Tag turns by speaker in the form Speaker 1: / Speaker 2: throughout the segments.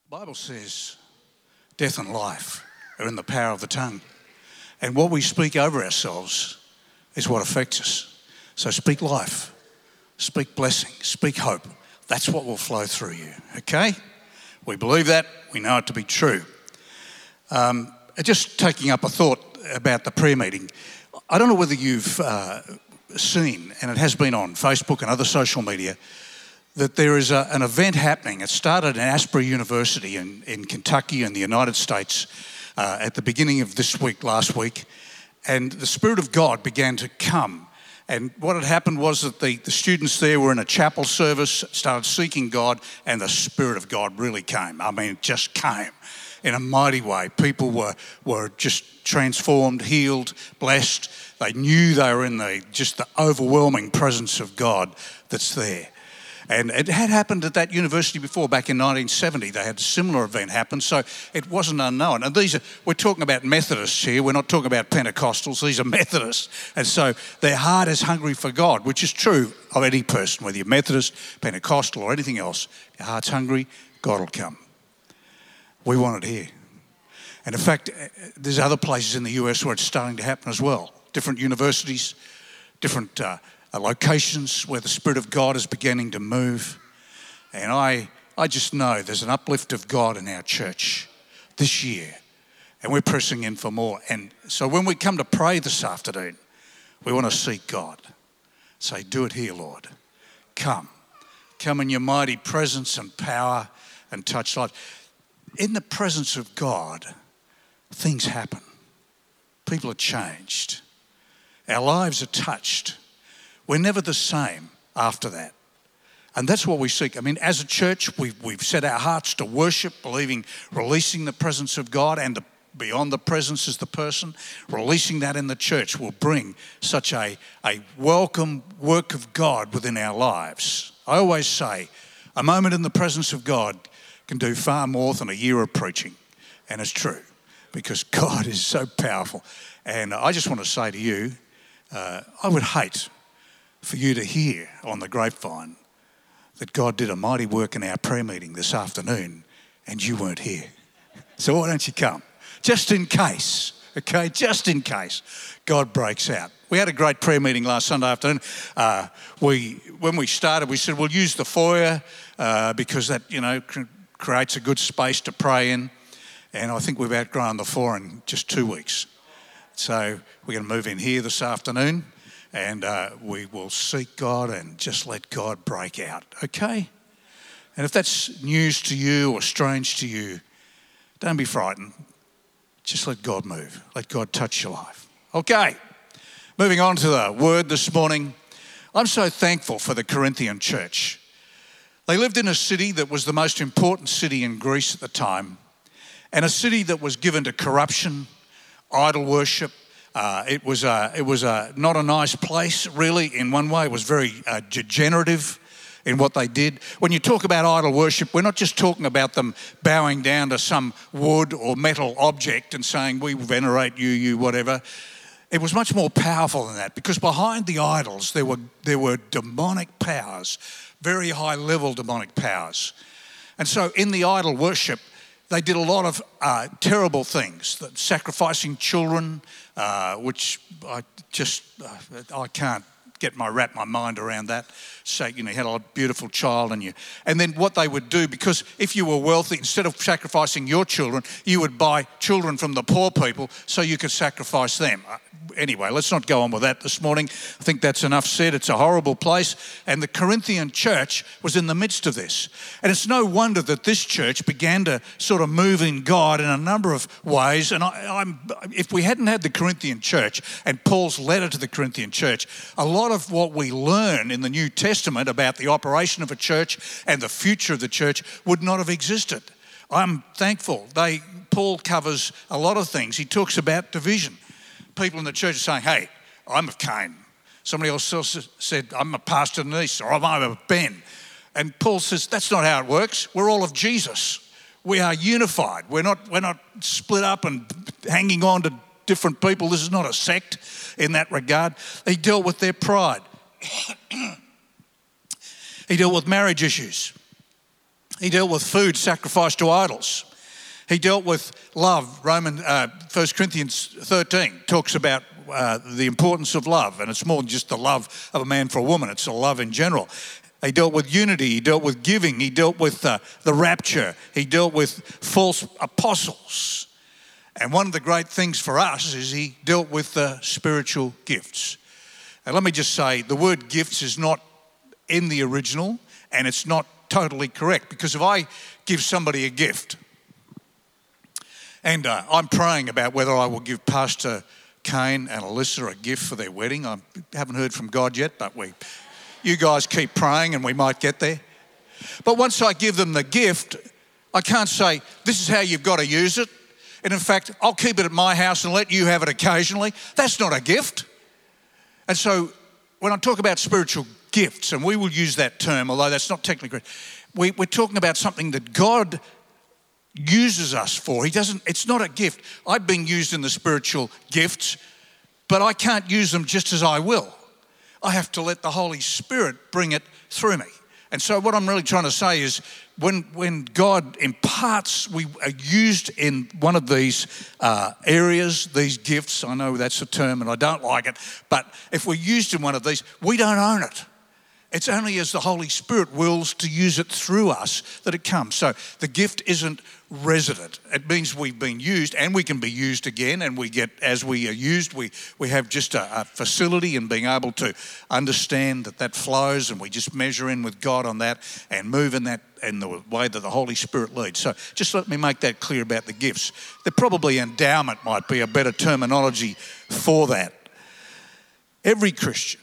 Speaker 1: The Bible says death and life are in the power of the tongue. And what we speak over ourselves is what affects us. So speak life, speak blessing, speak hope. That's what will flow through you, okay? We believe that. We know it to be true. Just taking up a thought about the prayer meeting. I don't know whether you've seen, and it has been on Facebook and other social media, that there is an event happening. It started at Asbury University in Kentucky in the United States at the beginning of this week, last week, and the Spirit of God began to come. And what had happened was that the students there were in a chapel service, started seeking God, and the Spirit of God really came. I mean, it just came in a mighty way. People were just transformed, healed, blessed. They knew they were in the overwhelming presence of God that's there. And it had happened at that university before, back in 1970. They had a similar event happen, so it wasn't unknown. And we're talking about Methodists here. We're not talking about Pentecostals. These are Methodists. And so their heart is hungry for God, which is true of any person, whether you're Methodist, Pentecostal, or anything else. If your heart's hungry, God will come. We want it here. And in fact, there's other places in the US where it's starting to happen as well. Different universities, different locations where the Spirit of God is beginning to move. And I just know there's an uplift of God in our church this year. And we're pressing in for more. And so when we come to pray this afternoon, we want to seek God. Say, do it here, Lord. Come. Come in your mighty presence and power and touch life. In the presence of God, things happen. People are changed. Our lives are touched. We're never the same after that. And that's what we seek. I mean, as a church, we've set our hearts to worship, believing, releasing the presence of God, and beyond the presence is the person. Releasing that in the church will bring such a welcome work of God within our lives. I always say, a moment in the presence of God can do far more than a year of preaching. And it's true, because God is so powerful. And I just want to say to you, I would hate for you to hear on the grapevine that God did a mighty work in our prayer meeting this afternoon and you weren't here. So why don't you come? Just in case, okay? Just in case God breaks out. We had a great prayer meeting last Sunday afternoon. When we started, we said, we'll use the foyer because that, creates a good space to pray in. And I think we've outgrown the foyer in just 2 weeks. So we're going to move in here this afternoon. And we will seek God and just let God break out, okay? And if that's news to you or strange to you, don't be frightened. Just let God move. Let God touch your life. Okay, moving on to the word this morning. I'm so thankful for the Corinthian church. They lived in a city that was the most important city in Greece at the time, and a city that was given to corruption, idol worship. It was not a nice place, really, in one way. It was very degenerative in what they did. When you talk about idol worship, we're not just talking about them bowing down to some wood or metal object and saying, we venerate you, whatever. It was much more powerful than that, because behind the idols there were demonic powers, very high-level demonic powers. And so in the idol worship, they did a lot of terrible things, sacrificing children, which I can't wrap my mind around that. So, you had a beautiful child and then what they would do, because if you were wealthy, instead of sacrificing your children, you would buy children from the poor people so you could sacrifice them. Anyway, let's not go on with that this morning. I think that's enough said. It's a horrible place. And the Corinthian church was in the midst of this. And it's no wonder that this church began to sort of move in God in a number of ways. And if we hadn't had the Corinthian church and Paul's letter to the Corinthian church, a lot of what we learn in the New Testament about the operation of a church and the future of the church would not have existed. I'm thankful. Paul covers a lot of things. He talks about division. People in the church are saying, hey, I'm of Cain. Somebody else said, I'm a Pastor Denise, or I'm a Ben. And Paul says, that's not how it works. We're all of Jesus. We are unified. We're not split up and hanging on to different people. This is not a sect in that regard. He dealt with their pride. He dealt with marriage issues. He dealt with food sacrificed to idols. He dealt with love. 1 Corinthians 13 talks about the importance of love, and it's more than just the love of a man for a woman, it's the love in general. He dealt with unity, he dealt with giving, he dealt with the rapture, he dealt with false apostles. And one of the great things for us is he dealt with the spiritual gifts. And let me just say, the word gifts is not in the original, and it's not totally correct, because if I give somebody a gift, and I'm praying about whether I will give Pastor Kane and Alyssa a gift for their wedding. I haven't heard from God yet, but you guys keep praying and we might get there. But once I give them the gift, I can't say, this is how you've got to use it. And in fact, I'll keep it at my house and let you have it occasionally. That's not a gift. And so when I talk about spiritual gifts, and we will use that term, although that's not technically correct, we're talking about something that God uses us for. It's not a gift. I've been used in the spiritual gifts, but I can't use them just as I will. I have to let the Holy Spirit bring it through me. And so what I'm really trying to say is when God imparts, we are used in one of these areas, these gifts. I know that's a term and I don't like it, but if we're used in one of these, we don't own it. It's only as the Holy Spirit wills to use it through us that it comes. So the gift isn't resident. It means we've been used and we can be used again, and we get, as we are used, we have just a facility in being able to understand that flows, and we just measure in with God on that and move in that in the way that the Holy Spirit leads. So just let me make that clear about the gifts. Probably endowment might be a better terminology for that. Every Christian,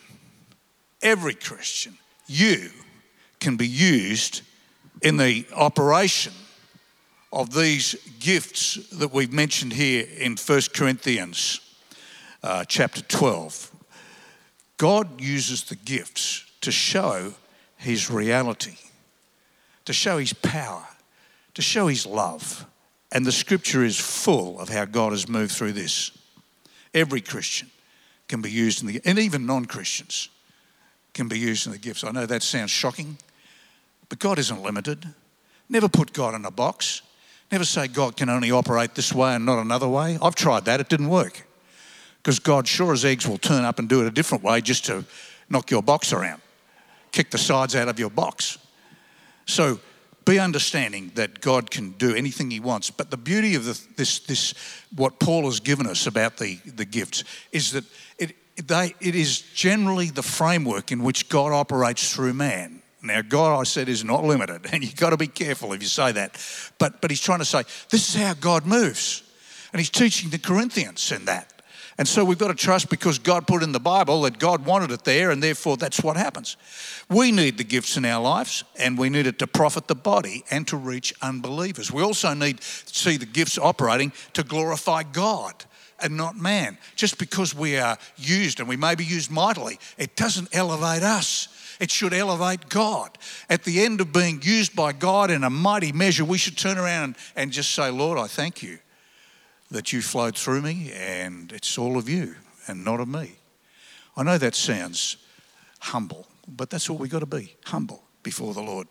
Speaker 1: you can be used in the operation of these gifts that we've mentioned here in 1 Corinthians chapter 12. God uses the gifts to show his reality, to show his power, to show his love. And the scripture is full of how God has moved through this. Every Christian can be used and even non-Christians can be used in the gifts. I know that sounds shocking, but God isn't limited. Never put God in a box. Never say God can only operate this way and not another way. I've tried that, it didn't work. Because God sure as eggs will turn up and do it a different way just to knock your box around, kick the sides out of your box. So be understanding that God can do anything he wants. But the beauty of this what Paul has given us about the gifts is that it is generally the framework in which God operates through man. Now, God, I said, is not limited, and you've got to be careful if you say that. But he's trying to say, this is how God moves. And he's teaching the Corinthians in that. And so we've got to trust, because God put in the Bible that God wanted it there, and therefore that's what happens. We need the gifts in our lives, and we need it to profit the body and to reach unbelievers. We also need to see the gifts operating to glorify God and not man. Just because we are used, and we may be used mightily, it doesn't elevate us. It should elevate God. At the end of being used by God in a mighty measure, we should turn around and just say, Lord, I thank you that you flowed through me, and it's all of you and not of me. I know that sounds humble, but that's all we've got to be, humble before the Lord.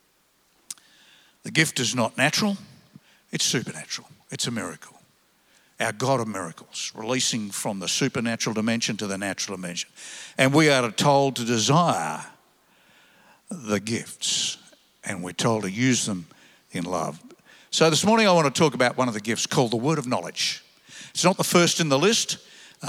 Speaker 1: The gift is not natural, it's supernatural. It's a miracle. Our God of miracles, releasing from the supernatural dimension to the natural dimension. And we are told to desire the gifts, and we're told to use them in love. So this morning I want to talk about one of the gifts called the word of knowledge. It's not the first in the list.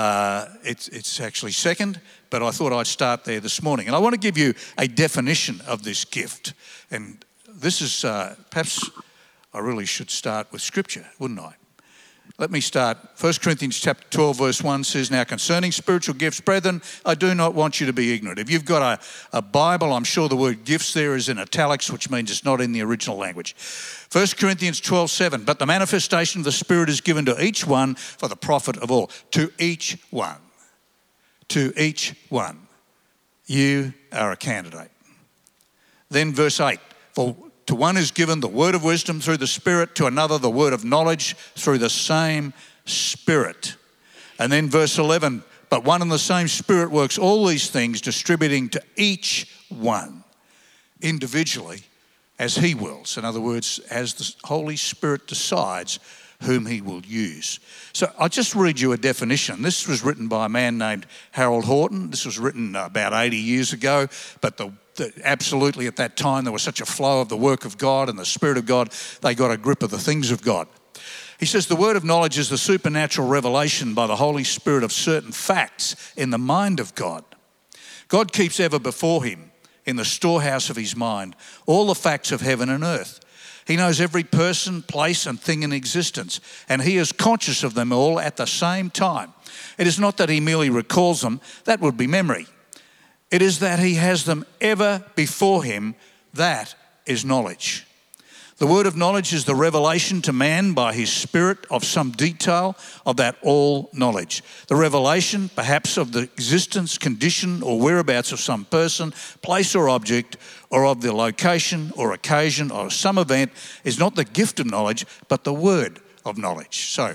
Speaker 1: It's actually second, but I thought I'd start there this morning. And I want to give you a definition of this gift. And this is, perhaps I really should start with scripture, wouldn't I? Let me start. 1 Corinthians chapter 12, verse 1 says, now concerning spiritual gifts, brethren, I do not want you to be ignorant. If you've got a Bible, I'm sure the word gifts there is in italics, which means it's not in the original language. 1 Corinthians 12, 7, but the manifestation of the Spirit is given to each one for the profit of all. To each one. To each one. You are a candidate. Then verse 8, for to one is given the word of wisdom through the Spirit, to another the word of knowledge through the same Spirit. And then verse 11, but one and the same Spirit works all these things, distributing to each one individually as he wills. In other words, as the Holy Spirit decides whom he will use. So I'll just read you a definition. This was written by a man named Harold Horton. This was written about 80 years ago, but absolutely at that time there was such a flow of the work of God and the Spirit of God, they got a grip of the things of God. He says the word of knowledge is the supernatural revelation by the Holy Spirit of certain facts in the mind of God. God keeps ever before him in the storehouse of his mind all the facts of heaven and earth. He knows every person, place and thing in existence, and he is conscious of them all at the same time. It is not that he merely recalls them, that would be memory. It is that he has them ever before him, that is knowledge. The word of knowledge is the revelation to man by his Spirit of some detail of that all knowledge. The revelation, perhaps, of the existence, condition, or whereabouts of some person, place or object, or of the location or occasion or some event is not the gift of knowledge, but the word of knowledge. So,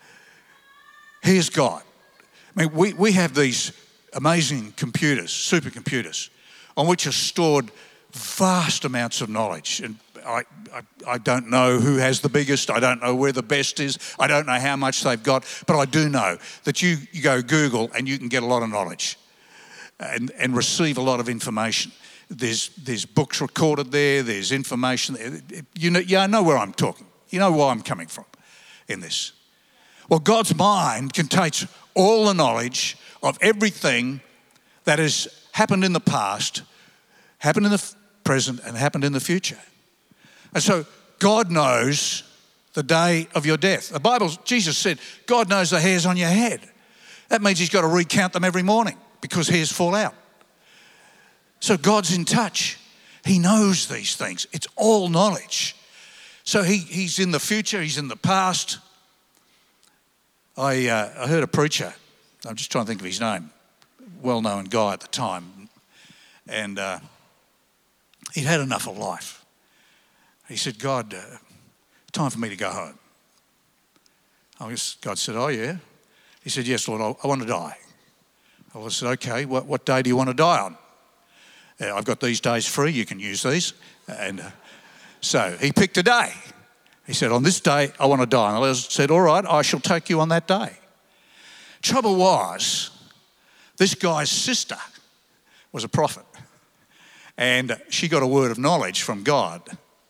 Speaker 1: here's God. I mean, we have these amazing computers, supercomputers, on which are stored vast amounts of knowledge. And I don't know who has the biggest. I don't know where the best is. I don't know how much they've got. But I do know that you go Google and you can get a lot of knowledge and receive a lot of information. There's books recorded there. There's information there. I know where I'm talking. You know where I'm coming from in this. Well, God's mind contains all the knowledge of everything that has happened in the past, happened in the present, and happened in the future. And so God knows the day of your death. The Bible, Jesus said, God knows the hairs on your head. That means he's got to recount them every morning because hairs fall out. So God's in touch. He knows these things. It's all knowledge. So he's in the future, he's in the past. I heard a preacher, I'm just trying to think of his name, well-known guy at the time, and he'd had enough of life. He said, God, time for me to go home. God said, oh yeah? He said, yes, Lord, I want to die. I said, okay, what day do you want to die on? I've got these days free, you can use these. And so he picked a day. He said, on this day, I want to die. And I said, all right, I shall take you on that day. Trouble was, this guy's sister was a prophet. And she got a word of knowledge from God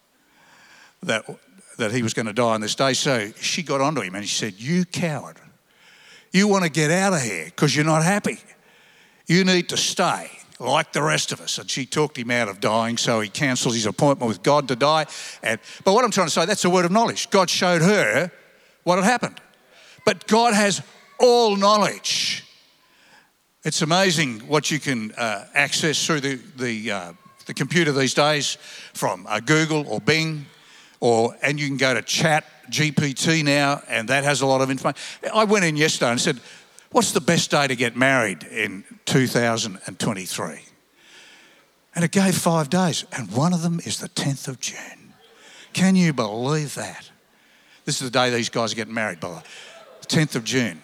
Speaker 1: that he was going to die on this day. So she got onto him and she said, you coward, you want to get out of here because you're not happy. You need to stay like the rest of us. And she talked him out of dying, so he cancelled his appointment with God to die. But what I'm trying to say, that's a word of knowledge. God showed her what had happened. But God has all knowledge. It's amazing what you can access through the computer these days from Google or Bing, and you can go to Chat GPT now, and that has a lot of information. I went in yesterday and said, what's the best day to get married in 2023? And it gave 5 days, and one of them is the 10th of June. Can you believe that? This is the day these guys are getting married, by the way. 10th of June.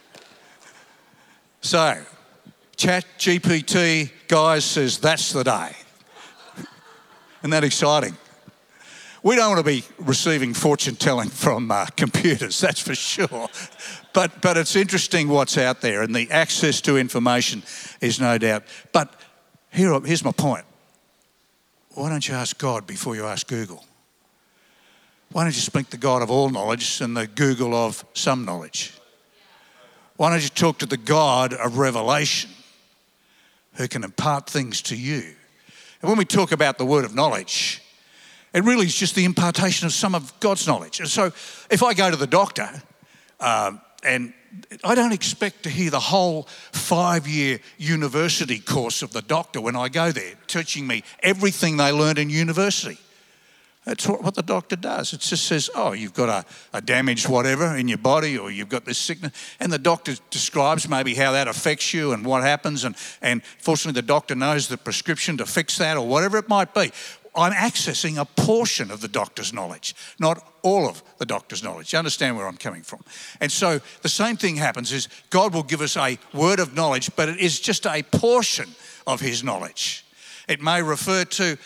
Speaker 1: So, Chat GPT, guys, says that's the day. Isn't that exciting? We don't want to be receiving fortune telling from computers, that's for sure. But it's interesting what's out there, and the access to information is no doubt. But here's my point. Why don't you ask God before you ask Google? Why don't you speak the God of all knowledge and the Google of some knowledge? Why don't you talk to the God of revelation who can impart things to you? And when we talk about the word of knowledge, it really is just the impartation of some of God's knowledge. And so if I go to the doctor, and I don't expect to hear the whole 5-year university course of the doctor when I go there, teaching me everything they learned in university. That's what the doctor does. It just says, oh, you've got a damaged whatever in your body, or you've got this sickness. And the doctor describes maybe how that affects you and what happens. And fortunately, the doctor knows the prescription to fix that or whatever it might be. I'm accessing a portion of the doctor's knowledge, not all of the doctor's knowledge. You understand where I'm coming from? And so the same thing happens is God will give us a word of knowledge, but it is just a portion of his knowledge. It may refer to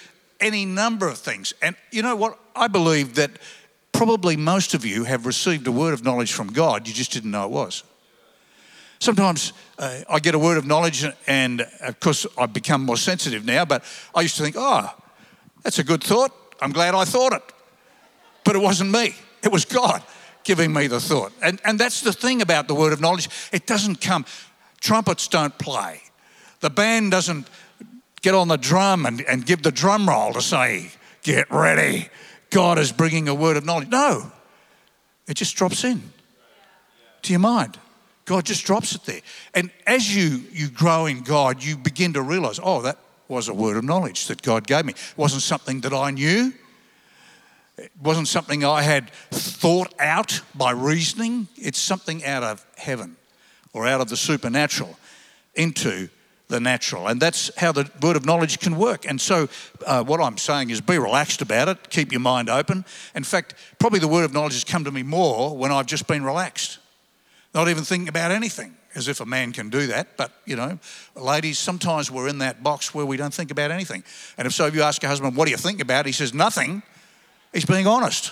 Speaker 1: any number of things. And you know what? I believe that probably most of you have received a word of knowledge from God. You just didn't know it was. Sometimes I get a word of knowledge, and of course I've become more sensitive now, but I used to think, oh, that's a good thought. I'm glad I thought it. But it wasn't me. It was God giving me the thought. And that's the thing about the word of knowledge. It doesn't come. Trumpets don't play. The band doesn't get on the drum and give the drum roll to say, get ready. God is bringing a word of knowledge. No, it just drops in to your mind. God just drops it there. And as you grow in God, you begin to realize, oh, that was a word of knowledge that God gave me. It wasn't something that I knew. It wasn't something I had thought out by reasoning. It's something out of heaven or out of the supernatural into the natural. And that's how the word of knowledge can work. And so what I'm saying is be relaxed about it. Keep your mind open. In fact, probably the word of knowledge has come to me more when I've just been relaxed. Not even thinking about anything, as if a man can do that. But, you know, ladies, sometimes we're in that box where we don't think about anything. And if so, if you ask your husband, what do you think about? He says, nothing. He's being honest.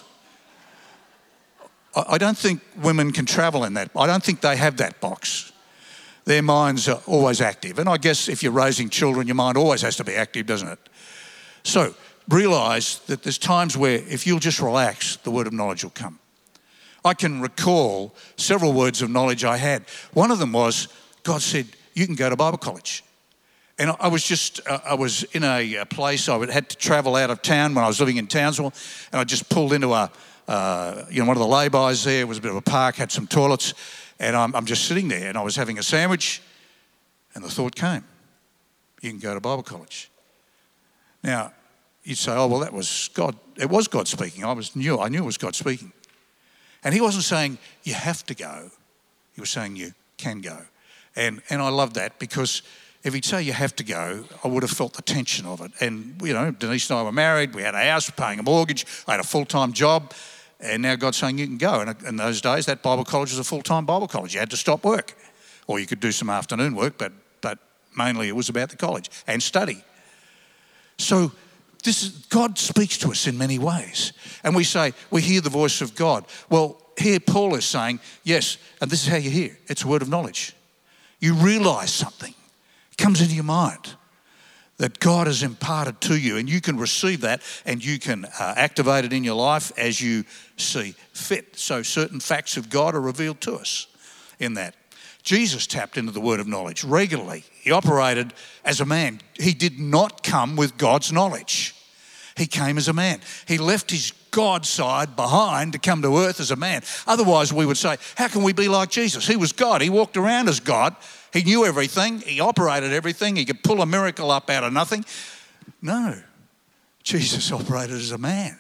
Speaker 1: I don't think women can travel in that. I don't think they have that box. Their minds are always active. And I guess if you're raising children, your mind always has to be active, doesn't it? So realise that there's times where if you'll just relax, the word of knowledge will come. I can recall several words of knowledge I had. One of them was, God said, you can go to Bible college. And I was in a place, I had to travel out of town when I was living in Townsville, and I just pulled into one of the lay-bys there. It was a bit of a park, had some toilets, and I'm just sitting there, and I was having a sandwich, and the thought came, you can go to Bible college. Now, you'd say, oh, well, that was God. It was God speaking. I knew it was God speaking. And he wasn't saying, you have to go. He was saying, you can go. And I love that, because if he'd say you have to go, I would have felt the tension of it. And, you know, Denise and I were married. We had a house, paying a mortgage. I had a full-time job. And now God's saying you can go. And in those days, that Bible college was a full-time Bible college. You had to stop work. Or you could do some afternoon work, but mainly it was about the college and study. So God speaks to us in many ways. And we say, we hear the voice of God. Well, here Paul is saying, yes, and this is how you hear. It's a word of knowledge. You realise something. It comes into your mind that God has imparted to you, and you can receive that and you can activate it in your life as you see fit. So certain facts of God are revealed to us in that. Jesus tapped into the word of knowledge regularly. He operated as a man. He did not come with God's knowledge. He came as a man. He left his God side behind to come to earth as a man. Otherwise, we would say, how can we be like Jesus? He was God. He walked around as God. He knew everything. He operated everything. He could pull a miracle up out of nothing. No, Jesus operated as a man.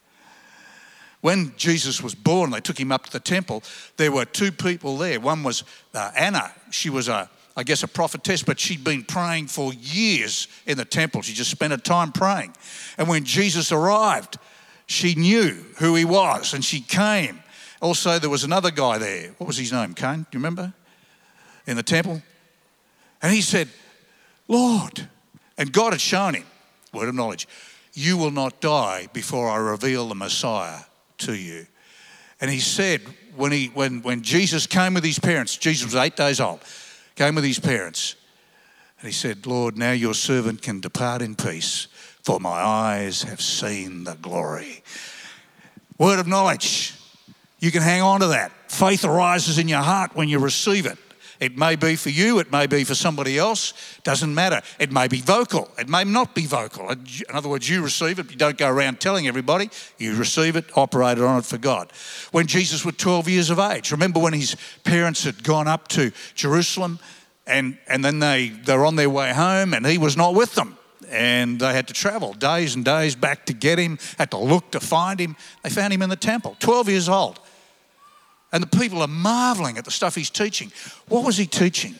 Speaker 1: When Jesus was born, they took him up to the temple. There were two people there. One was Anna. She was, I guess, a prophetess, but she'd been praying for years in the temple. She just spent her time praying. And when Jesus arrived, she knew who he was, and she came. Also, there was another guy there. What was his name? Cain, do you remember? In the temple. And he said, Lord. And God had shown him, word of knowledge, you will not die before I reveal the Messiah to you. And he said, when Jesus came with his parents, Jesus was 8 days old, came with his parents, and he said, Lord, now your servant can depart in peace, for my eyes have seen the glory. Word of knowledge. You can hang on to that. Faith arises in your heart when you receive it. It may be for you, it may be for somebody else, doesn't matter. It may be vocal, it may not be vocal. In other words, you receive it, you don't go around telling everybody, you receive it, operate on it for God. When Jesus was 12 years of age, remember when his parents had gone up to Jerusalem and then they were on their way home and he was not with them. And they had to travel days and days back to get him, had to look to find him. They found him in the temple, 12 years old. And the people are marveling at the stuff he's teaching. What was he teaching?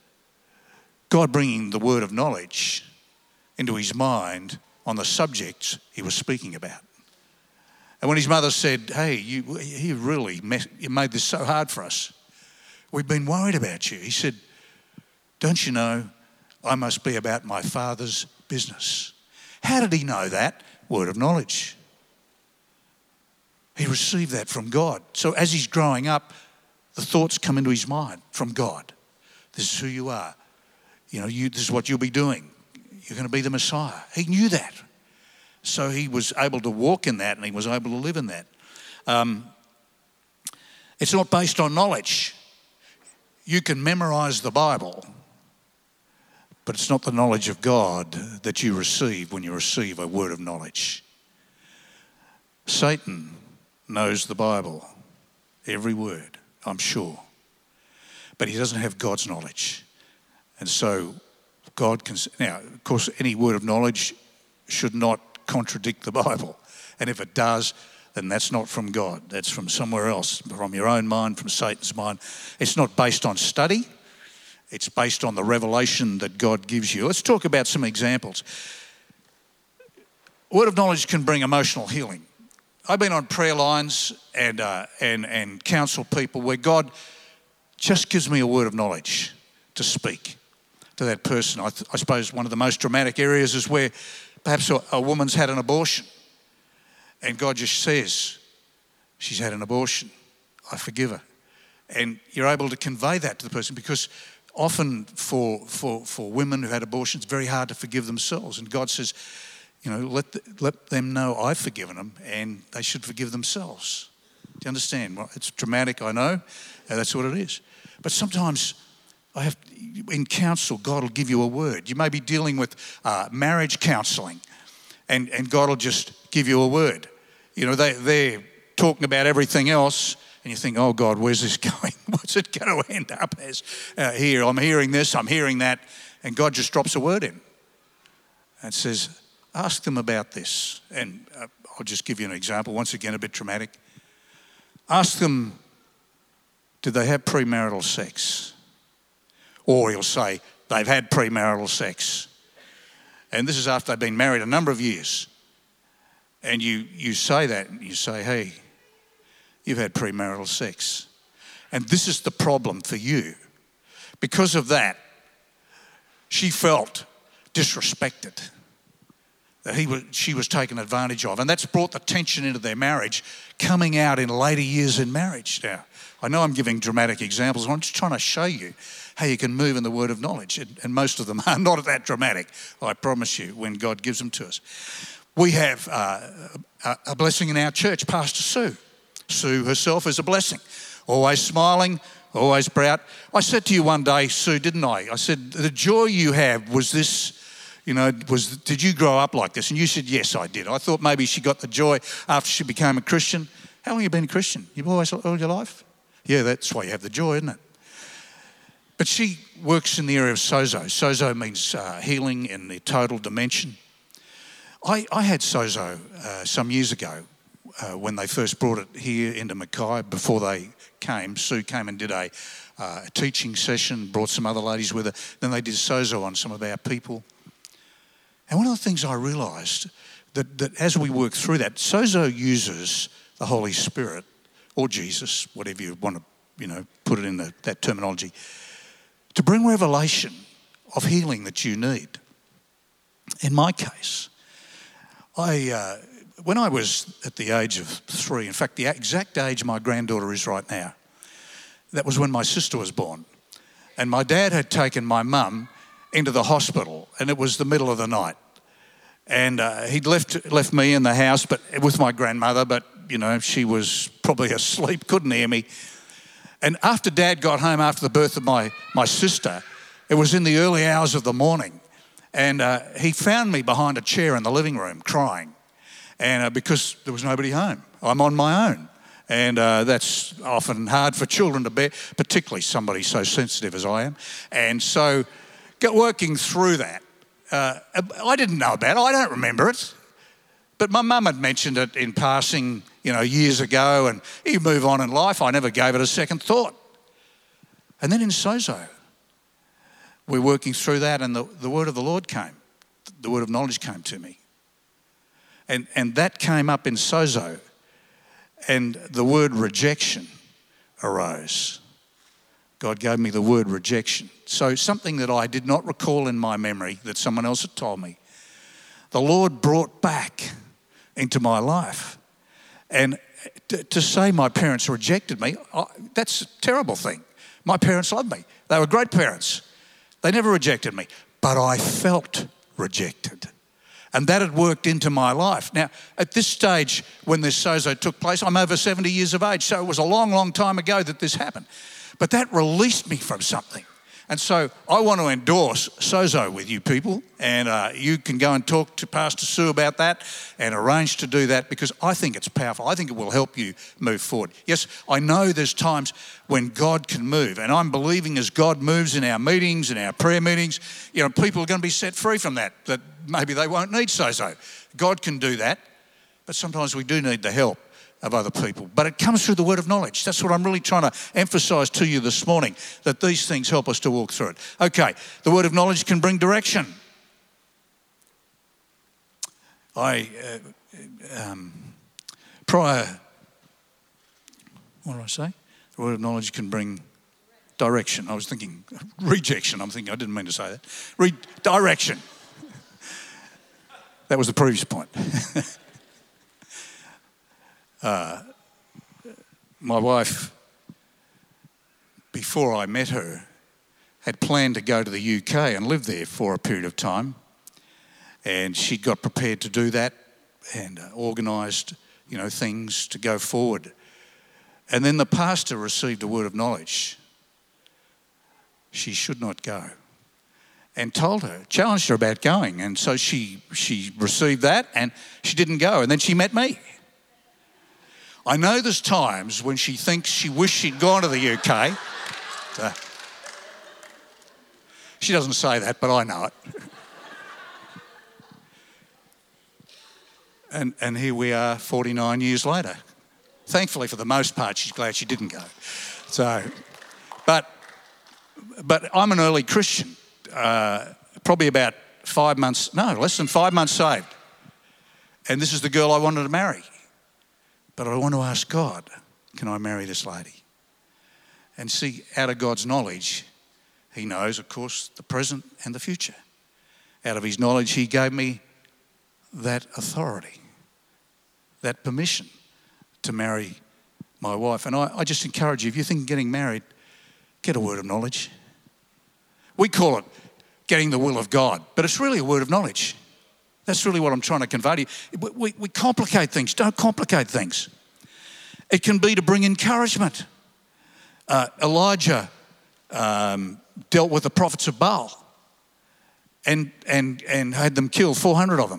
Speaker 1: God bringing the word of knowledge into his mind on the subjects he was speaking about. And when his mother said, hey, you made this so hard for us. We've been worried about you. He said, don't you know I must be about my Father's business? How did he know that? Word of knowledge. He received that from God. So as he's growing up, the thoughts come into his mind from God. This is who you are. This is what you'll be doing. You're going to be the Messiah. He knew that. So he was able to walk in that and he was able to live in that. It's not based on knowledge. You can memorize the Bible, but it's not the knowledge of God that you receive when you receive a word of knowledge. Satan knows the Bible, every word, I'm sure, but he doesn't have God's knowledge. And so God can... Now, of course, any word of knowledge should not contradict the Bible. And if it does, then that's not from God. That's from somewhere else, from your own mind, from Satan's mind. It's not based on study. It's based on the revelation that God gives you. Let's talk about some examples. Word of knowledge can bring emotional healing. I've been on prayer lines and counsel people where God just gives me a word of knowledge to speak to that person. I suppose one of the most dramatic areas is where perhaps a woman's had an abortion and God just says, she's had an abortion, I forgive her. And you're able to convey that to the person, because often for women who had abortions, it's very hard to forgive themselves. And God says, let them know I've forgiven them and they should forgive themselves. Do you understand? Well, it's dramatic, I know. That's what it is. But sometimes in counsel, God will give you a word. You may be dealing with marriage counselling and God will just give you a word. They're talking about everything else and you think, oh God, where's this going? What's it going to end up as here? I'm hearing this, I'm hearing that. And God just drops a word in and says, ask them about this. And I'll just give you an example, once again a bit dramatic. Ask them, did they have premarital sex? Or he'll say, they've had premarital sex. And this is after they've been married a number of years. And you say that, and you say, hey, you've had premarital sex. And this is the problem for you. Because of that, she felt disrespected, that she was taken advantage of. And that's brought the tension into their marriage, coming out in later years in marriage. Now, I know I'm giving dramatic examples. I'm just trying to show you how you can move in the word of knowledge. And most of them are not that dramatic, I promise you, when God gives them to us. We have a blessing in our church, Pastor Sue. Sue herself is a blessing. Always smiling, always proud. I said to you one day, Sue, didn't I? I said, the joy you have was this, did you grow up like this? And you said, yes, I did. I thought maybe she got the joy after she became a Christian. How long have you been a Christian? You've always, all your life? Yeah, that's why you have the joy, isn't it? But she works in the area of sozo. Sozo means healing in the total dimension. I had sozo some years ago when they first brought it here into Mackay. Before they came, Sue came and did a teaching session, brought some other ladies with her. Then they did sozo on some of our people. And one of the things I realised that as we work through that, sozo uses the Holy Spirit or Jesus, whatever you want to, put it in that terminology, to bring revelation of healing that you need. In my case, when I was at the age of 3, in fact, the exact age my granddaughter is right now, that was when my sister was born. And my dad had taken my mum into the hospital, and it was the middle of the night. And he'd left me in the house, but with my grandmother, but, she was probably asleep, couldn't hear me. And after Dad got home after the birth of my sister, it was in the early hours of the morning. And he found me behind a chair in the living room crying. And because there was nobody home, I'm on my own. And that's often hard for children to bear, particularly somebody so sensitive as I am. And so working through that, I didn't know about it. I don't remember it. But my mum had mentioned it in passing, years ago, and you move on in life. I never gave it a second thought. And then in sozo, we're working through that, and the word of the Lord came. The word of knowledge came to me. And that came up in sozo, and the word rejection arose. God gave me the word rejection. So something that I did not recall in my memory that someone else had told me. the Lord brought back into my life. And to say my parents rejected me, that's a terrible thing. My parents loved me. They were great parents. They never rejected me. But I felt rejected. And that had worked into my life. Now, at this stage, when this sozo took place, I'm over 70 years of age, so it was a long, long time ago that this happened. But that released me from something. And so I want to endorse sozo with you people, and you can go and talk to Pastor Sue about that and arrange to do that, because I think it's powerful. I think it will help you move forward. Yes, I know there's times when God can move, and I'm believing as God moves in our meetings, in our prayer meetings, people are going to be set free from that maybe they won't need sozo. God can do that, but sometimes we do need the help of other people. But it comes through the word of knowledge. That's what I'm really trying to emphasise to you this morning, that these things help us to walk through it. Okay, the word of knowledge can bring direction. What did I say? The word of knowledge can bring direction. I was thinking rejection. I didn't mean to say that. Direction. That was the previous point. My wife, before I met her, had planned to go to the UK and live there for a period of time. And she got prepared to do that and organised, things to go forward. And then the pastor received a word of knowledge. She should not go. And challenged her about going. And so she received that and she didn't go. And then she met me. I know there's times when she thinks she wished she'd gone to the UK. She doesn't say that, but I know it. And here we are 49 years later. Thankfully, for the most part, she's glad she didn't go. So, but I'm an early Christian, probably about less than 5 months saved. And this is the girl I wanted to marry. But I want to ask God, can I marry this lady? And see, out of God's knowledge, he knows, of course, the present and the future. Out of his knowledge, he gave me that authority, that permission to marry my wife. And I just encourage you, if you're thinking getting married, get a word of knowledge. We call it getting the will of God, but it's really a word of knowledge. That's really what I'm trying to convey to you. We complicate things. Don't complicate things. It can be to bring encouragement. Elijah dealt with the prophets of Baal and had them killed, 400 of them.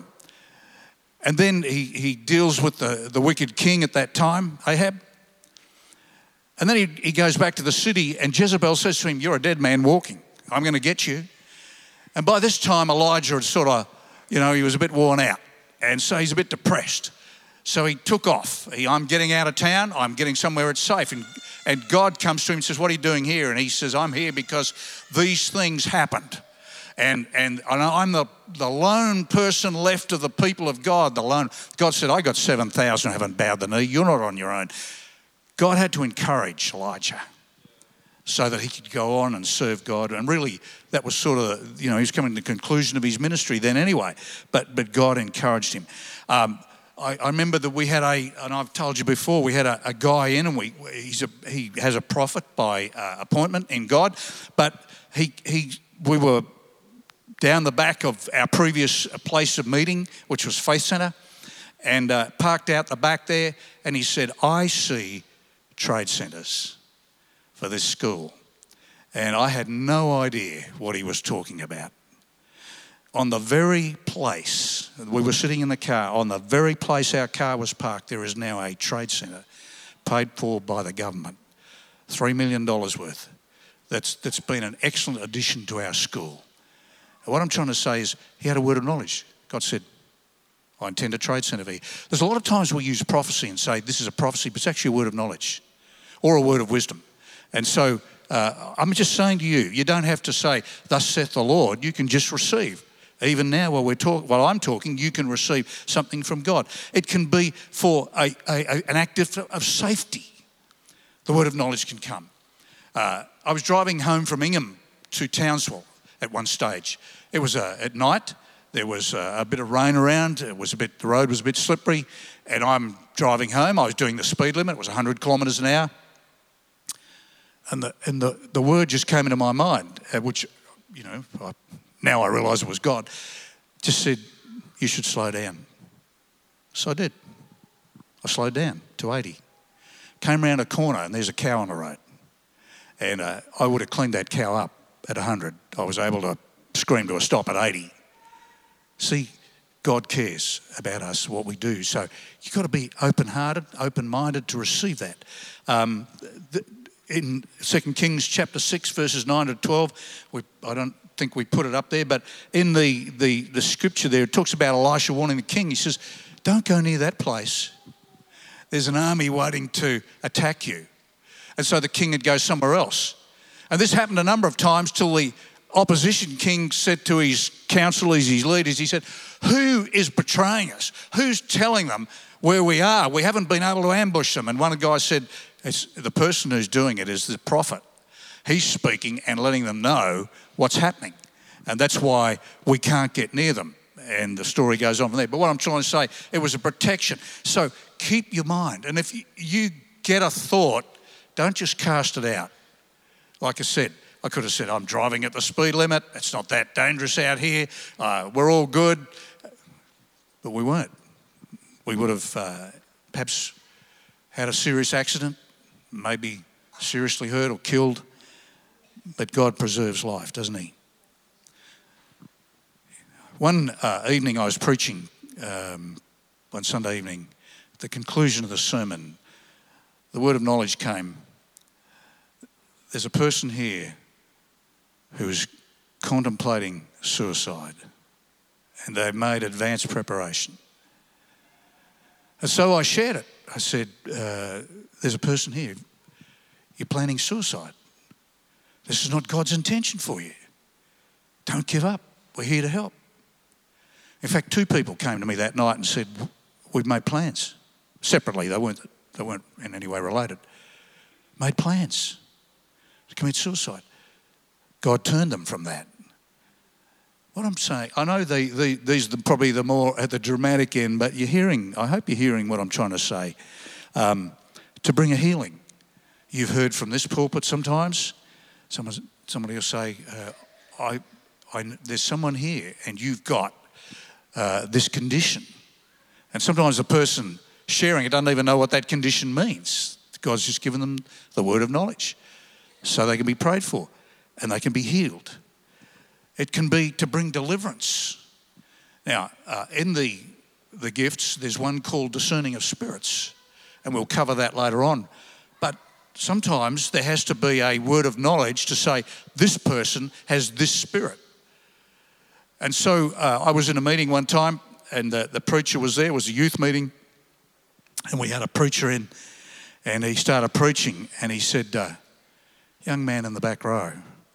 Speaker 1: And then he deals with the wicked king at that time, Ahab. And then he goes back to the city and Jezebel says to him, "You're a dead man walking. I'm going to get you." And by this time, Elijah had sort of, he was a bit worn out. And so he's a bit depressed. So he took off. I'm getting out of town. I'm getting somewhere it's safe. And God comes to him and says, "What are you doing here?" And he says, "I'm here because these things happened. And I'm the lone person left of the people of God, the lone." God said, "I got 7,000 who haven't bowed the knee. You're not on your own." God had to encourage Elijah so that he could go on and serve God. And really, that was sort of, he was coming to the conclusion of his ministry then anyway. But God encouraged him. I remember that we had and I've told you before, we had a guy in, and he has a prophet by appointment in God. But we were down the back of our previous place of meeting, which was Faith Centre, and parked out the back there. And he said, "I see trade centres for this school." And I had no idea what he was talking about. On the very place, we were sitting in the car, on the very place our car was parked, there is now a trade centre paid for by the government, $3 million worth. That's been an excellent addition to our school. And what I'm trying to say is, he had a word of knowledge. God said, "I intend a trade centre for you." There's a lot of times we use prophecy and say, this is a prophecy, but it's actually a word of knowledge or a word of wisdom. And so I'm just saying to you, you don't have to say, "Thus saith the Lord." You can just receive. Even now while I'm talking, you can receive something from God. It can be for an act of safety. The word of knowledge can come. I was driving home from Ingham to Townsville at one stage. It was at night. There was a bit of rain around. The road was a bit slippery, and I'm driving home. I was doing the speed limit. It was 100 kilometres an hour. And the word just came into my mind, which, now I realise it was God, just said, you should slow down. So I did. I slowed down to 80. Came around a corner and there's a cow on the road. And I would have cleaned that cow up at 100. I was able to scream to a stop at 80. See, God cares about us, what we do. So you've got to be open-hearted, open-minded to receive that. In 2 Kings chapter 6, verses 9 to 12, I don't think we put it up there, but in the scripture there, it talks about Elisha warning the king. He says, don't go near that place. There's an army waiting to attack you. And so the king would go somewhere else. And this happened a number of times till the opposition king said to his councillors, his leaders, he said, who is betraying us? Who's telling them where we are? We haven't been able to ambush them. And one of the guys said, it's the person who's doing it is the prophet. He's speaking and letting them know what's happening. And that's why we can't get near them. And the story goes on from there. But what I'm trying to say, it was a protection. So keep your mind. And if you get a thought, don't just cast it out. Like I said, I could have said, I'm driving at the speed limit. It's not that dangerous out here. We're all good. But we weren't. We would have perhaps had a serious accident, maybe seriously hurt or killed. But God preserves life, doesn't he? One evening I was preaching, one Sunday evening, at the conclusion of the sermon, the word of knowledge came. There's a person here who is contemplating suicide, and they've made advanced preparation. And so I shared it. I said, there's a person here, you're planning suicide. This is not God's intention for you. Don't give up. We're here to help. In fact, 2 people came to me that night and said, we've made plans. Separately, they weren't in any way related. Made plans to commit suicide. God turned them from that. What I'm saying, I know these are probably the more at the dramatic end, but I hope you're hearing what I'm trying to say. To bring a healing. You've heard from this pulpit sometimes. Somebody will say, there's someone here and you've got this condition. And sometimes the person sharing it doesn't even know what that condition means. God's just given them the word of knowledge so they can be prayed for and they can be healed. It can be to bring deliverance. Now, in the gifts, there's one called discerning of spirits, and we'll cover that later on. But sometimes there has to be a word of knowledge to say, this person has this spirit. And so I was in a meeting one time, and the preacher was there. It was a youth meeting, and we had a preacher in, and he started preaching, and he said, young man in the back row,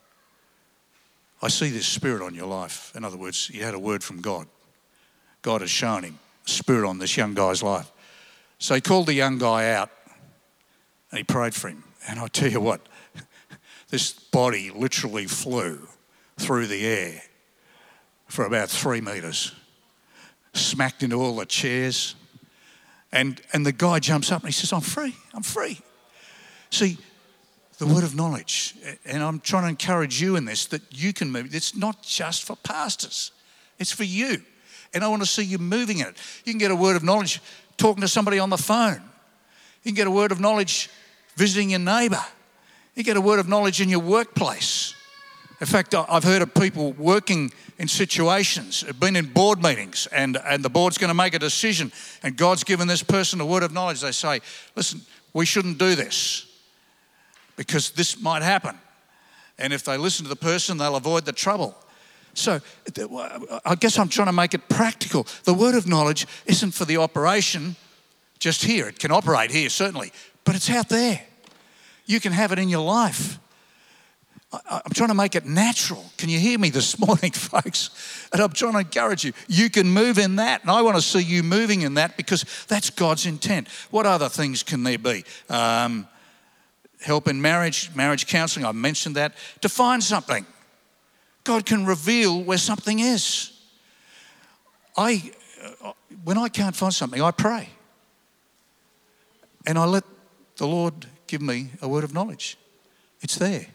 Speaker 1: I see this spirit on your life. In other words, you had a word from God. God has shown him a spirit on this young guy's life. So he called the young guy out, and he prayed for him. And I tell you what, this body literally flew through the air for about 3 meters, smacked into all the chairs. And the guy jumps up and he says, I'm free. See, the word of knowledge, and I'm trying to encourage you in this, that you can move. It's not just for pastors, it's for you. And I want to see you moving in it. You can get a word of knowledge talking to somebody on the phone. You can get a word of knowledge visiting your neighbour. You get a word of knowledge in your workplace. In fact, I've heard of people working in situations, have been in board meetings, and the board's going to make a decision, and God's given this person a word of knowledge. They say, listen, we shouldn't do this because this might happen. And if they listen to the person, they'll avoid the trouble. So I guess I'm trying to make it practical. The word of knowledge isn't for the operation just here. It can operate here, certainly, but it's out there. You can have it in your life. I'm trying to make it natural. Can you hear me this morning, folks? And I'm trying to encourage you. You can move in that, and I want to see you moving in that because that's God's intent. What other things can there be? Help in marriage counselling, I mentioned that. To find something. God can reveal where something is. when I can't find something, I pray. And I let the Lord give me a word of knowledge. It's there.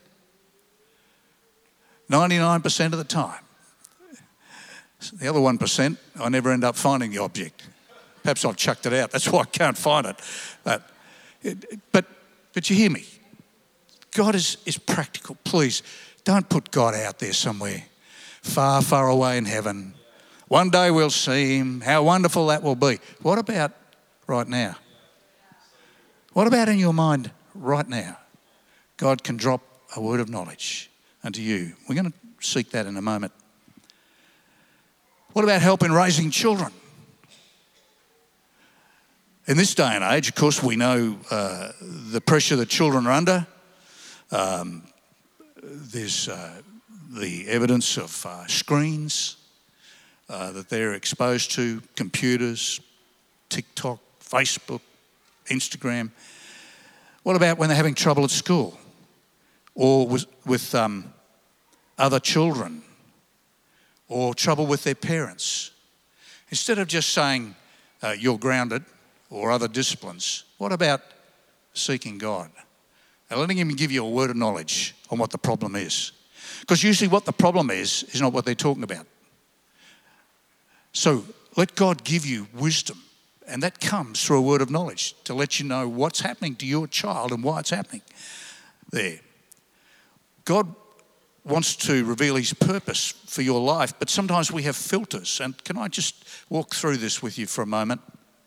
Speaker 1: 99% of the time. The other 1%, I never end up finding the object. Perhaps I've chucked it out. That's why I can't find it. But you hear me. God is practical. Please, don't put God out there somewhere far, far away in heaven. One day we'll see him. How wonderful that will be. What about right now? What about in your mind right now? God can drop a word of knowledge unto you. We're going to seek that in a moment. What about help in raising children? In this day and age, of course, we know the pressure that children are under. There's the evidence of screens that they're exposed to, computers, TikTok, Facebook, Instagram. What about when they're having trouble at school or with other children or trouble with their parents? Instead of just saying you're grounded or other disciplines, what about seeking God and letting him give you a word of knowledge on what the problem is? Because usually what the problem is not what they're talking about. So let God give you wisdom, and that comes through a word of knowledge to let you know what's happening to your child and why it's happening there. God wants to reveal his purpose for your life, but sometimes we have filters. And can I just walk through this with you for a moment?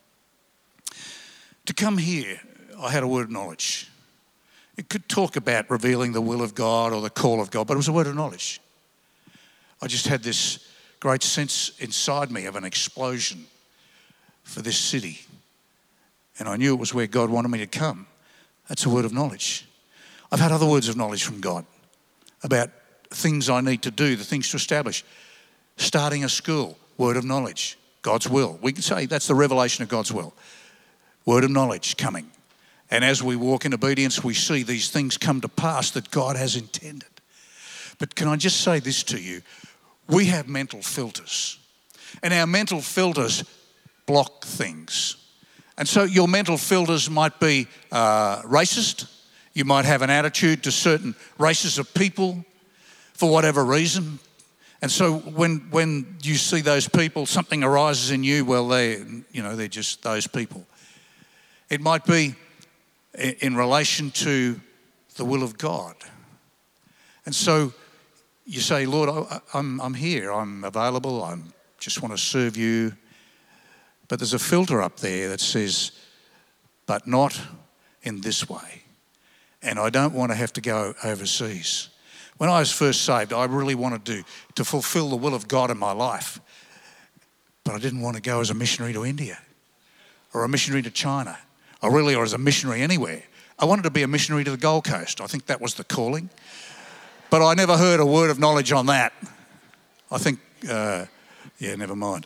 Speaker 1: To come here, I had a word of knowledge. It could talk about revealing the will of God or the call of God, but it was a word of knowledge. I just had this great sense inside me of an explosion for this city. And I knew it was where God wanted me to come. That's a word of knowledge. I've had other words of knowledge from God about things I need to do, the things to establish. Starting a school, word of knowledge, God's will. We can say that's the revelation of God's will. Word of knowledge coming. And as we walk in obedience, we see these things come to pass that God has intended. But can I just say this to you? We have mental filters. And our mental filters block things. And so your mental filters might be racist. You might have an attitude to certain races of people for whatever reason. And so when you see those people, something arises in you, well, they're just those people. It might be in relation to the will of God. And so you say, Lord, I'm here, I'm available, I just want to serve you. But there's a filter up there that says, but not in this way. And I don't want to have to go overseas. When I was first saved, I really wanted to fulfill the will of God in my life. But I didn't want to go as a missionary to India or a missionary to China or as a missionary anywhere. I wanted to be a missionary to the Gold Coast. I think that was the calling. But I never heard a word of knowledge on that. I think, never mind.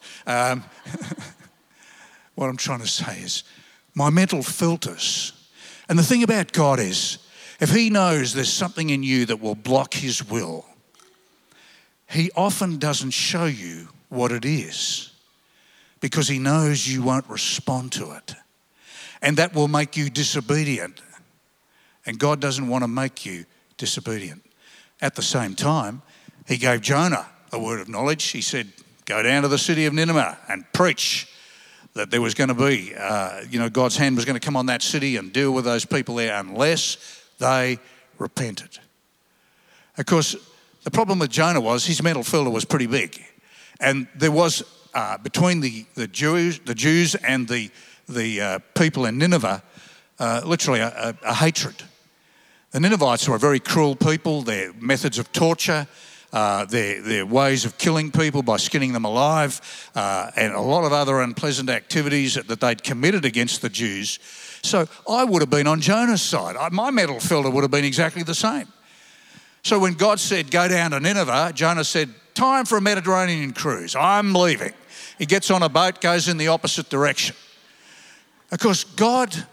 Speaker 1: What I'm trying to say is my mental filters. And the thing about God is, if he knows there's something in you that will block his will, he often doesn't show you what it is because he knows you won't respond to it. And that will make you disobedient. And God doesn't want to make you disobedient. At the same time, he gave Jonah a word of knowledge. He said, go down to the city of Nineveh and preach that there was going to be, God's hand was going to come on that city and deal with those people there unless they repented. Of course, the problem with Jonah was his mental filter was pretty big. And there was, between the Jews and the people in Nineveh, literally a hatred. The Ninevites were a very cruel people. Their methods of torture, their ways of killing people by skinning them alive, and a lot of other unpleasant activities that they'd committed against the Jews. So I would have been on Jonah's side. My mental filter would have been exactly the same. So when God said, go down to Nineveh, Jonah said, time for a Mediterranean cruise. I'm leaving. He gets on a boat, goes in the opposite direction. Of course, God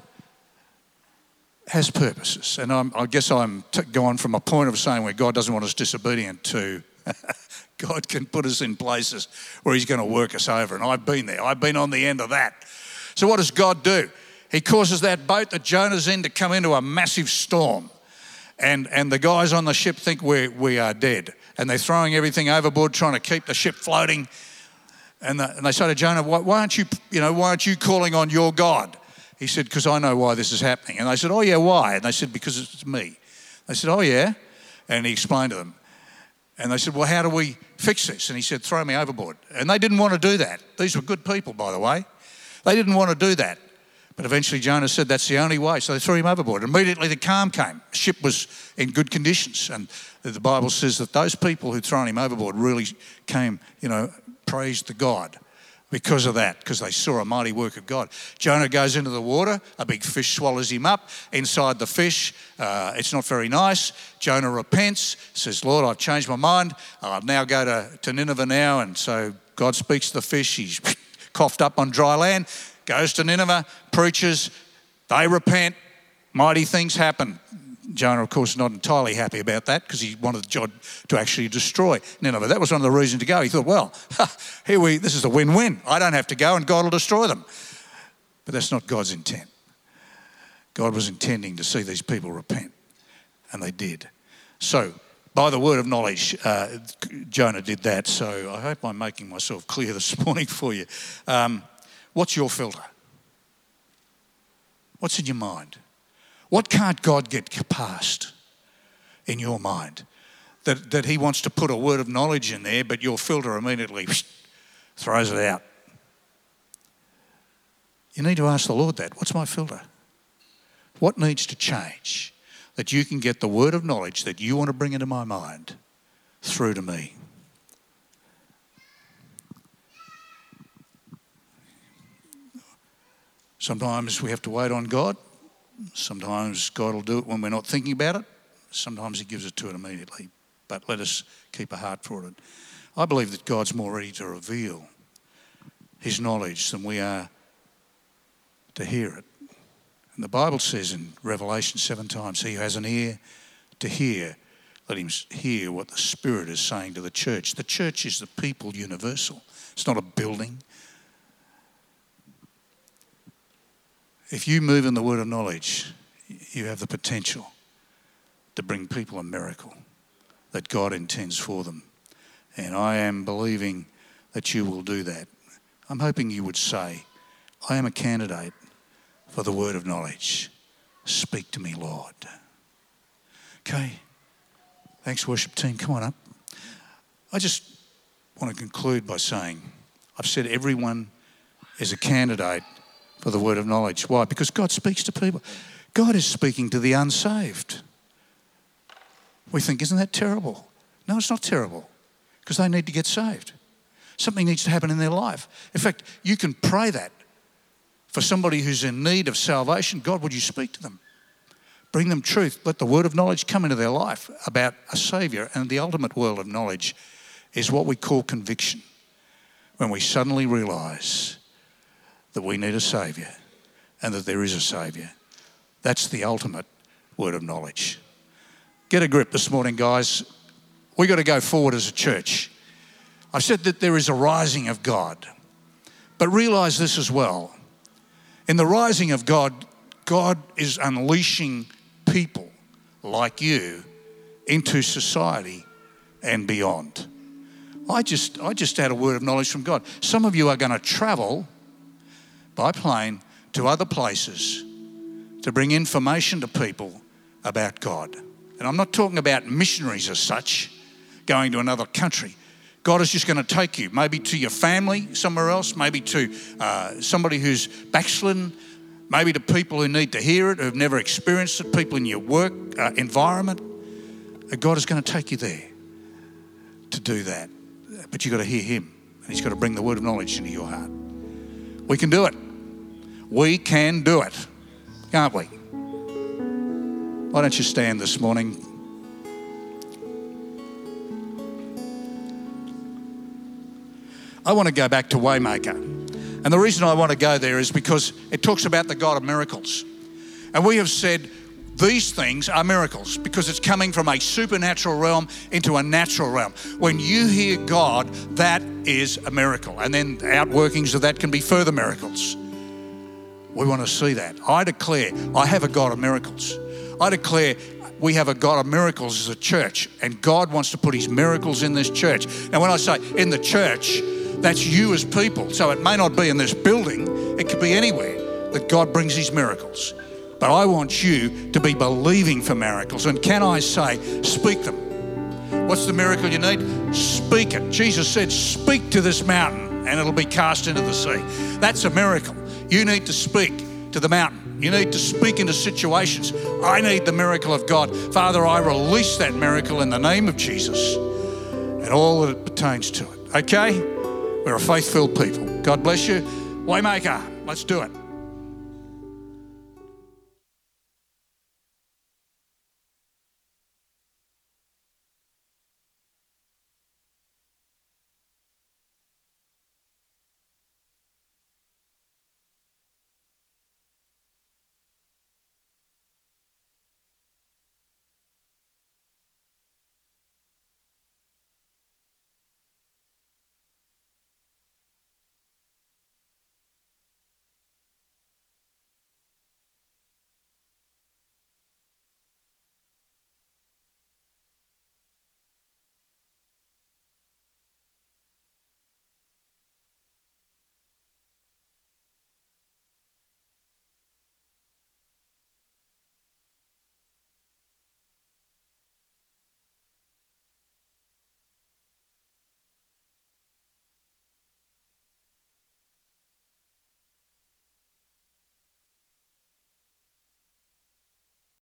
Speaker 1: has purposes. And I guess I'm going from a point of saying where God doesn't want us disobedient to God can put us in places where he's going to work us over. And I've been there. I've been on the end of that. So what does God do? He causes that boat that Jonah's in to come into a massive storm. And the guys on the ship think we are dead. And they're throwing everything overboard, trying to keep the ship floating. And they say to Jonah, why aren't you calling on your God? He said, because I know why this is happening. And they said, oh yeah, why? And they said, because it's me. They said, oh yeah. And he explained to them. And they said, well, how do we fix this? And he said, throw me overboard. And they didn't want to do that. These were good people, by the way. They didn't want to do that. But eventually Jonah said that's the only way. So they threw him overboard. Immediately the calm came. The ship was in good conditions. And the Bible says that those people who'd thrown him overboard really came, praised the God because of that, because they saw a mighty work of God. Jonah goes into the water. A big fish swallows him up. Inside the fish, it's not very nice. Jonah repents, says, Lord, I've changed my mind. I'll now go to Nineveh now. And so God speaks to the fish. He's coughed up on dry land. Goes to Nineveh, preaches, they repent, mighty things happen. Jonah, of course, is not entirely happy about that because he wanted God to actually destroy Nineveh. That was one of the reasons to go. He thought, well, this is a win-win. I don't have to go and God will destroy them. But that's not God's intent. God was intending to see these people repent, and they did. So, by the word of knowledge, Jonah did that. So I hope I'm making myself clear this morning for you. What's your filter? What's in your mind? What can't God get past in your mind? That he wants to put a word of knowledge in there, but your filter immediately throws it out. You need to ask the Lord that. What's my filter? What needs to change that you can get the word of knowledge that you want to bring into my mind through to me? Sometimes we have to wait on God. Sometimes God will do it when we're not thinking about it. Sometimes he gives it to it immediately. But let us keep a heart for it. I believe that God's more ready to reveal his knowledge than we are to hear it. And the Bible says in Revelation 7 times, he who has an ear to hear, let him hear what the Spirit is saying to the church. The church is the people universal. It's not a building. If you move in the word of knowledge, you have the potential to bring people a miracle that God intends for them. And I am believing that you will do that. I'm hoping you would say, I am a candidate for the word of knowledge. Speak to me, Lord. Okay. Thanks, worship team. Come on up. I just want to conclude by saying, I've said everyone is a candidate for the word of knowledge. Why? Because God speaks to people. God is speaking to the unsaved. We think, isn't that terrible? No, it's not terrible, because they need to get saved. Something needs to happen in their life. In fact, you can pray that for somebody who's in need of salvation. God, would you speak to them? Bring them truth. Let the word of knowledge come into their life about a Saviour. And the ultimate word of knowledge is what we call conviction. When we suddenly realise that we need a Saviour and that there is a Saviour. That's the ultimate word of knowledge. Get a grip this morning, guys. We've got to go forward as a church. I've said that there is a rising of God. But realise this as well. In the rising of God, God is unleashing people like you into society and beyond. I just had a word of knowledge from God. Some of you are going to travel by plane to other places to bring information to people about God. And I'm not talking about missionaries as such, going to another country. God is just going to take you, maybe to your family somewhere else, maybe to somebody who's backslidden, maybe to people who need to hear it, who've never experienced it, people in your work environment. And God is going to take you there to do that. But you've got to hear him, and he's got to bring the word of knowledge into your heart. We can do it. We can do it, can't we? Why don't you stand this morning? I want to go back to Waymaker. And the reason I want to go there is because it talks about the God of miracles. And we have said These things are miracles because it's coming from a supernatural realm into a natural realm. When you hear God, that is a miracle. And then outworkings of that can be further miracles. We want to see that. I declare I have a God of miracles. I declare we have a God of miracles as a church, and God wants to put his miracles in this church. Now, when I say in the church, that's you as people. So it may not be in this building. It could be anywhere that God brings his miracles. But I want you to be believing for miracles. And can I say, speak them. What's the miracle you need? Speak it. Jesus said, speak to this mountain and it'll be cast into the sea. That's a miracle. You need to speak to the mountain. You need to speak into situations. I need the miracle of God. Father, I release that miracle in the name of Jesus and all that it pertains to it. Okay? We're a faith-filled people. God bless you. Waymaker, let's do it.